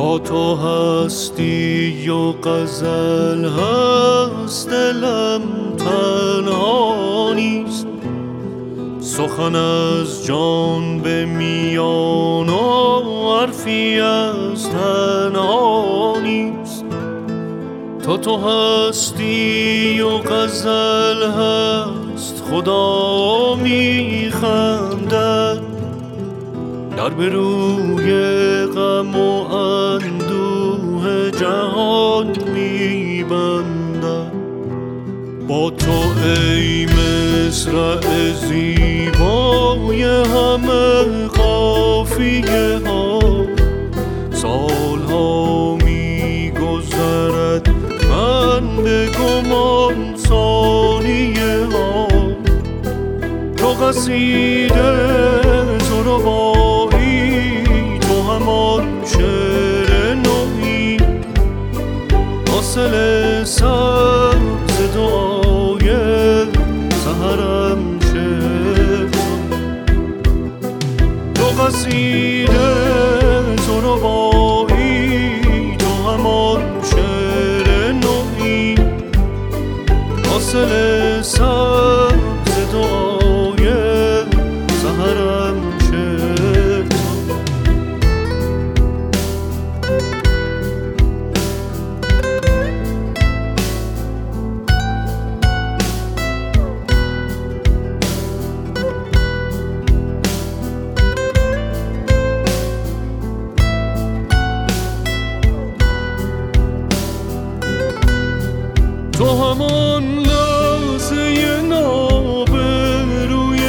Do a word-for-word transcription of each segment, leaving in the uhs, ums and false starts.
با تو هستی و غزل هست، دلم تنها نیست. سخن از جان به میان و حرفی از تنها نیست. تو تو هستی و غزل هست، خدا میخندد در به روی غم و اندوه جهان میبندد. با تو ای مصرع زیبای همه قافیه ها، سالها میگذرد من به گمان ثانیه ها. تو قصیده تو ربایی، تو همان شعر نوحی، حاصل سبز دعای سحرم شد. تو قصیده تو ربایی، تو همان شعر نوحی، حاصل سبز دعای سحرم شد. تو همان لحظه ناب روی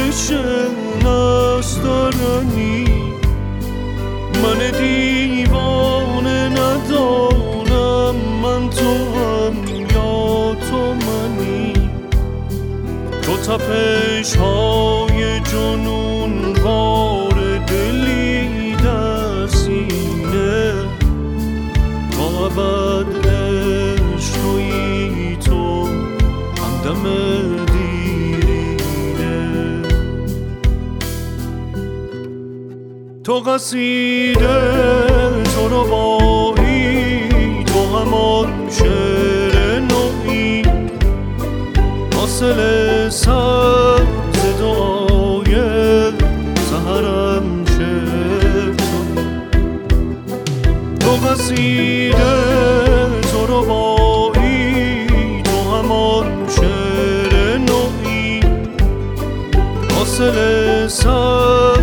شنسترنی، من دیوانه ندانم من تو هم یا تو منی. تو تپش های جنون بار دلی در سینه، تا ابد عشق تویی تو همدم دیرینه. تو قصیده تو ربایی، تو همان شعر نوحی، حاصل سبز دعای سحرم شد. تو قصیده تو ربایی، تو همان شعر نوحی، حاصل سبز